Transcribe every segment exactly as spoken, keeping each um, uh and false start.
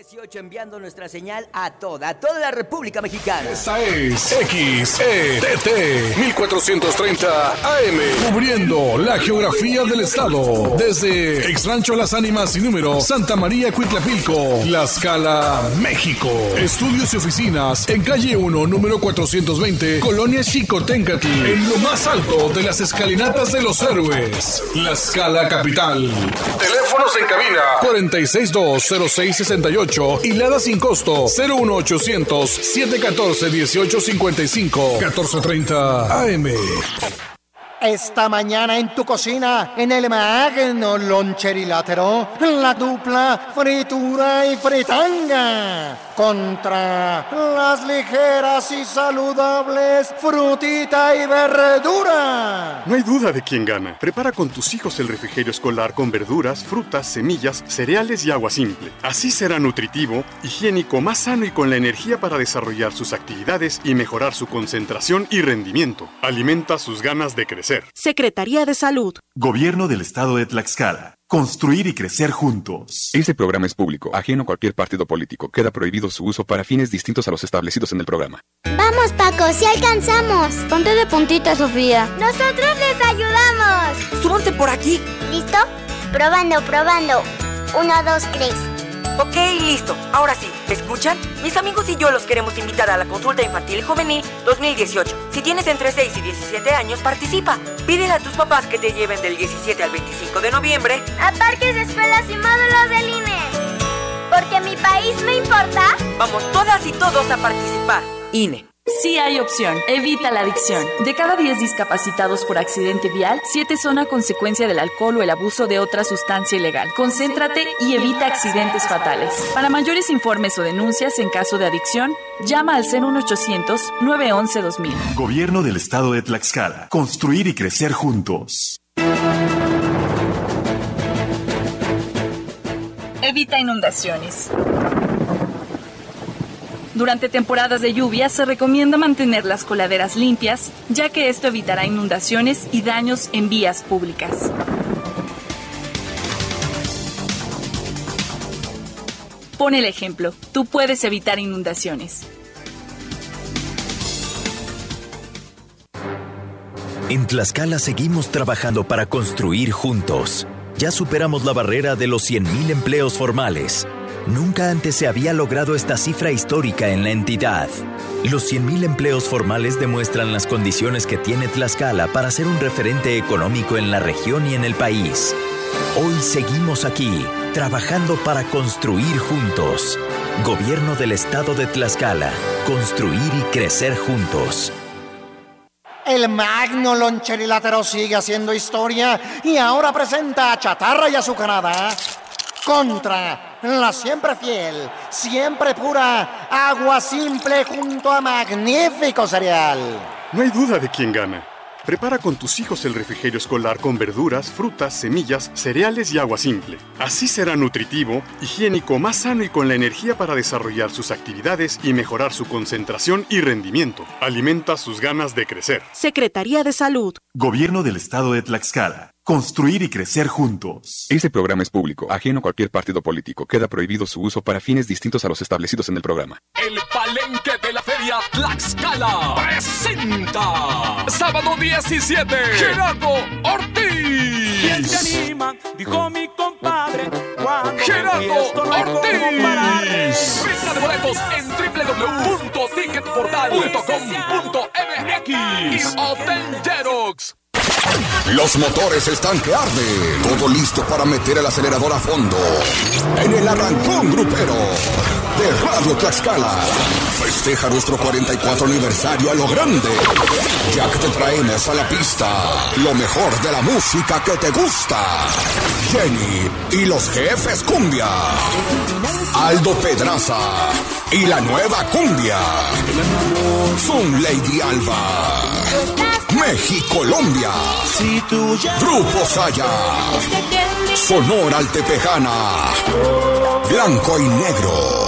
dieciocho enviando nuestra señal a toda, a toda la República Mexicana. Esta es X E T T mil cuatrocientos treinta A M, cubriendo la geografía del estado, desde Exrancho Las Ánimas y número Santa María Cuitlapilco, Tlaxcala, México. Estudios y oficinas en calle uno, número cuatrocientos veinte, Colonia Xicoténcatl, en lo más alto de las escalinatas de los héroes, Tlaxcala capital. Teléfonos en cabina cuarenta y seis dos cero seis sesenta y ocho y Lada sin costo cero uno ochocientos siete catorce dieciocho cincuenta y cinco catorce treinta A M. Esta mañana en tu cocina, en el magno loncherilátero, la dupla fritura y fritanga contra las ligeras y saludables frutita y verdura. No hay duda de quién gana. Prepara con tus hijos el refrigerio escolar con verduras, frutas, semillas, cereales y agua simple. Así será nutritivo, higiénico, más sano y con la energía para desarrollar sus actividades y mejorar su concentración y rendimiento. Alimenta sus ganas de crecer. Secretaría de Salud. Gobierno del Estado de Tlaxcala. Construir y crecer juntos. Este programa es público, ajeno a cualquier partido político. Queda prohibido su uso para fines distintos a los establecidos en el programa. Vamos, Paco, si alcanzamos. Ponte de puntita, Sofía. Nosotros les ayudamos. Súbanse por aquí. ¿Listo? Probando, probando. Uno, dos, tres. Ok, listo. Ahora sí, ¿me escuchan? Mis amigos y yo los queremos invitar a la consulta infantil y juvenil dos mil dieciocho. Si tienes entre seis y diecisiete años, participa. Pídele a tus papás que te lleven del diecisiete al veinticinco de noviembre a parques, escuelas y módulos del I N E. Porque mi país me importa. Vamos todas y todos a participar. I N E. Sí hay opción. Evita la adicción. De cada diez discapacitados por accidente vial, siete son a consecuencia del alcohol o el abuso de otra sustancia ilegal. Concéntrate y evita accidentes fatales. Para mayores informes o denuncias en caso de adicción, llama al cero uno ochocientos nueve once dos mil. Gobierno del Estado de Tlaxcala. Construir y crecer juntos. Evita inundaciones. Durante temporadas de lluvia se recomienda mantener las coladeras limpias, ya que esto evitará inundaciones y daños en vías públicas. Pon el ejemplo. Tú puedes evitar inundaciones. En Tlaxcala seguimos trabajando para construir juntos. Ya superamos la barrera de los cien mil empleos formales. Nunca antes se había logrado esta cifra histórica en la entidad. Los cien mil empleos formales demuestran las condiciones que tiene Tlaxcala para ser un referente económico en la región y en el país. Hoy seguimos aquí, trabajando para construir juntos. Gobierno del Estado de Tlaxcala. Construir y crecer juntos. El magno loncherilátero sigue haciendo historia y ahora presenta a Chatarra y Azucarada contra la siempre fiel, siempre pura Agua Simple junto a magnífico cereal. No hay duda de quién gana. Prepara con tus hijos el refrigerio escolar con verduras, frutas, semillas, cereales y agua simple. Así será nutritivo, higiénico, más sano y con la energía para desarrollar sus actividades y mejorar su concentración y rendimiento. Alimenta sus ganas de crecer. Secretaría de Salud. Gobierno del Estado de Tlaxcala. Construir y crecer juntos. Este programa es público, ajeno a cualquier partido político. Queda prohibido su uso para fines distintos a los establecidos en el programa. El Palenque de la Feria Tlaxcala presenta sábado diecisiete, Gerardo Ortiz. ¿Quién se anima? Dijo mi compadre. Gerardo Ortiz. Venta de boletos en doble u doble u doble u punto ticket portal punto com punto m x y obtén Jerox. Los motores están que arden. Todo listo para meter el acelerador a fondo. En el arrancón grupero de Radio Tlaxcala. Festeja nuestro cuarenta y cuatro aniversario a lo grande. Ya que te traemos a la pista lo mejor de la música que te gusta. Jenny y los Jefes Cumbia. Aldo Pedraza y la nueva cumbia. Zoom Lady Alba. México, Colombia. Grupo Saya. Sonora Altepejana. Blanco y negro.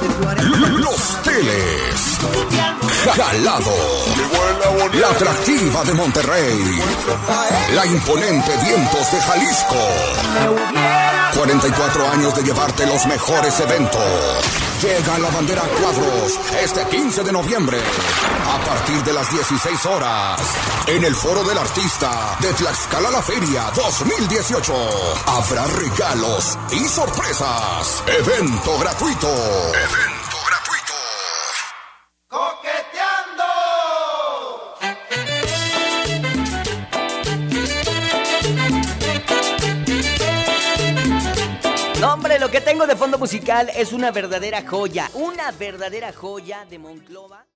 Los Teles. Jalado. La atractiva de Monterrey. La imponente Vientos de Jalisco. cuarenta y cuatro años de llevarte los mejores eventos. Llega la bandera a cuadros este quince de noviembre a partir de las dieciséis horas en el Foro del Artista de Tlaxcala La Feria dos mil dieciocho. Habrá regalos y sorpresas. Evento gratuito. Evento gratuito. No, hombre, lo que tengo de fondo musical es una verdadera joya. Una verdadera joya de Monclova.